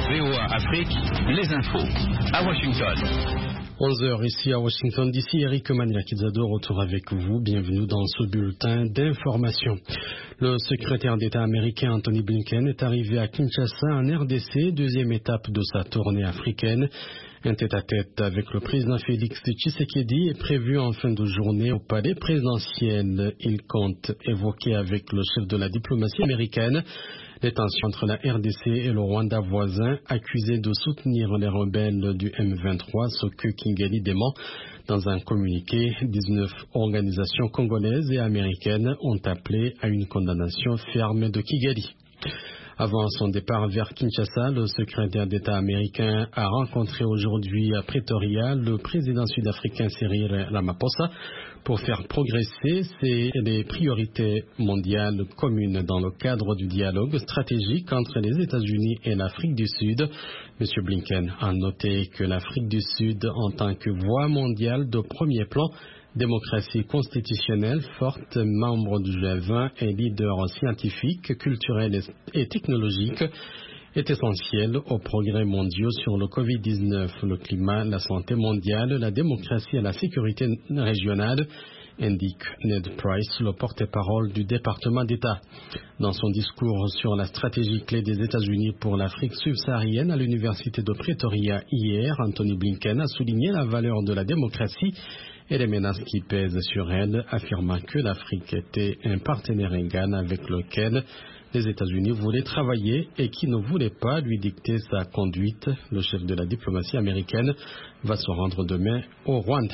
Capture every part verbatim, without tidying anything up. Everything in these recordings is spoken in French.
V O A Afrique, les infos à Washington. onze heures ici à Washington, d'ici Eric Maniakizado, retour avec vous. Bienvenue dans ce bulletin d'information. Le secrétaire d'État américain Anthony Blinken est arrivé à Kinshasa en R D C, deuxième étape de sa tournée africaine. Un tête-à-tête avec le président Félix Tshisekedi est prévu en fin de journée au palais présidentiel. Il compte évoquer avec le chef de la diplomatie américaine les tensions entre la R D C et le Rwanda voisin, accusé de soutenir les rebelles du M vingt-trois, ce que Kigali dément. Dans un communiqué, dix-neuf organisations congolaises et américaines ont appelé à une condamnation ferme de Kigali. Avant son départ vers Kinshasa, le secrétaire d'État américain a rencontré aujourd'hui à Pretoria le président sud-africain Cyril Ramaphosa pour faire progresser les priorités mondiales communes dans le cadre du dialogue stratégique entre les États-Unis et l'Afrique du Sud. M. Blinken a noté que l'Afrique du Sud, en tant que voie mondiale de premier plan, démocratie constitutionnelle forte, membre du G vingt et leader scientifique, culturel et technologique, est essentiel aux progrès mondiaux sur le covid dix-neuf, le climat, la santé mondiale, la démocratie et la sécurité régionale, indique Ned Price, le porte-parole du département d'État. Dans son discours sur la stratégie clé des États-Unis pour l'Afrique subsaharienne à l'université de Pretoria hier, Anthony Blinken a souligné la valeur de la démocratie et les menaces qui pèsent sur elle, affirmant que l'Afrique était un partenaire égal avec lequel les États-Unis voulaient travailler et qui ne voulait pas lui dicter sa conduite. Le chef de la diplomatie américaine va se rendre demain au Rwanda.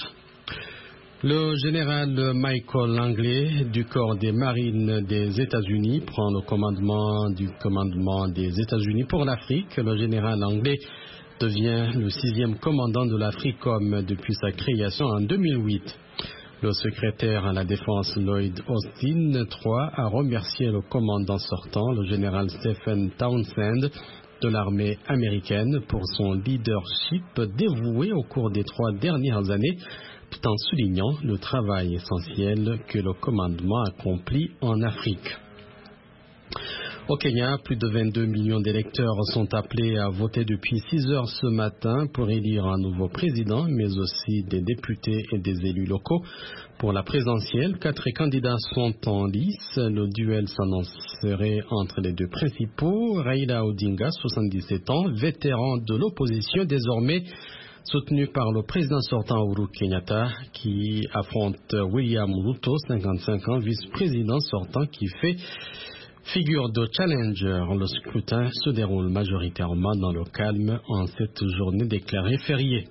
Le général Michael Langley du corps des marines des États-Unis prend le commandement du commandement des États-Unis pour l'Afrique. Le général Langley devient le sixième commandant de l'AFRICOM depuis sa création en deux mille huit. Le secrétaire à la défense Lloyd Austin trois a remercié le commandant sortant, le général Stephen Townsend de l'armée américaine, pour son leadership dévoué au cours des trois dernières années, tout en soulignant le travail essentiel que le commandement accomplit en Afrique. Au Kenya, plus de vingt-deux millions d'électeurs sont appelés à voter depuis six heures ce matin pour élire un nouveau président, mais aussi des députés et des élus locaux. Pour la présidentielle, quatre candidats sont en lice. Le duel s'annoncerait entre les deux principaux. Raila Odinga, soixante-dix-sept ans, vétéran de l'opposition désormais, soutenu par le président sortant Uhuru Kenyatta, qui affronte William Ruto, cinquante-cinq ans, vice-président sortant, qui fait figure de challenger. Le scrutin se déroule majoritairement dans le calme en cette journée déclarée fériée.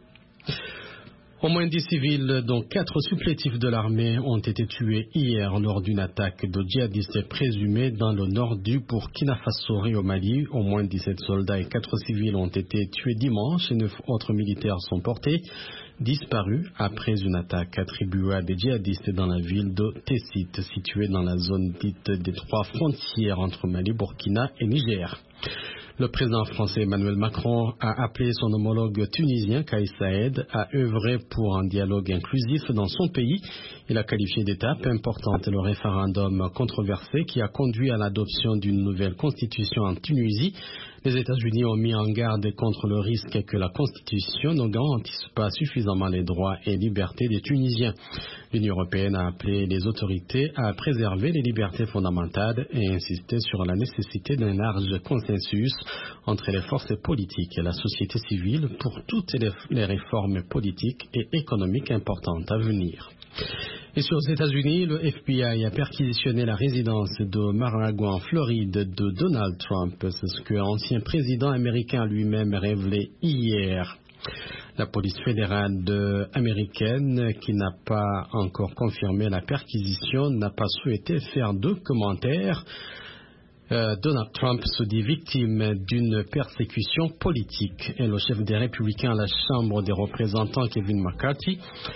Au moins dix civils, dont quatre supplétifs de l'armée, ont été tués hier lors d'une attaque de djihadistes présumés dans le nord du Burkina Faso et au Mali. Au moins dix-sept soldats et quatre civils ont été tués dimanche et neuf autres militaires sont portés disparus après une attaque attribuée à des djihadistes dans la ville de Tessit, située dans la zone dite des trois frontières entre Mali, Burkina et Niger. Le président français Emmanuel Macron a appelé son homologue tunisien Kais Saïed à œuvrer pour un dialogue inclusif dans son pays. Il a qualifié d'étape importante le référendum controversé qui a conduit à l'adoption d'une nouvelle constitution en Tunisie. Les États-Unis ont mis en garde contre le risque que la constitution ne garantisse pas suffisamment les droits et libertés des Tunisiens. L'Union européenne a appelé les autorités à préserver les libertés fondamentales et insisté sur la nécessité d'un large consensus entre les forces politiques et la société civile pour toutes les réformes politiques et économiques importantes à venir. Et sur les États-Unis, le F B I a perquisitionné la résidence de Mar-a-Lago en Floride de Donald Trump. C'est ce que l'ancien président américain lui-même a révélé hier. La police fédérale de, américaine, qui n'a pas encore confirmé la perquisition, n'a pas souhaité faire de commentaires. Euh, Donald Trump se dit victime d'une persécution politique. Et le chef des Républicains à la Chambre des représentants, Kevin McCarthy,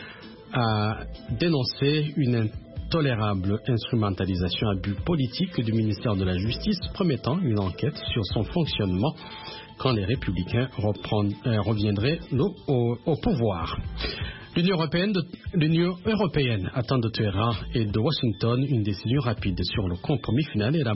a dénoncé une intolérable instrumentalisation à but politique du ministère de la Justice, promettant une enquête sur son fonctionnement quand les républicains euh, reviendraient au, au pouvoir. L'Union européenne, de, l'Union européenne attend de Téhéran et de Washington une décision rapide sur le compromis final et la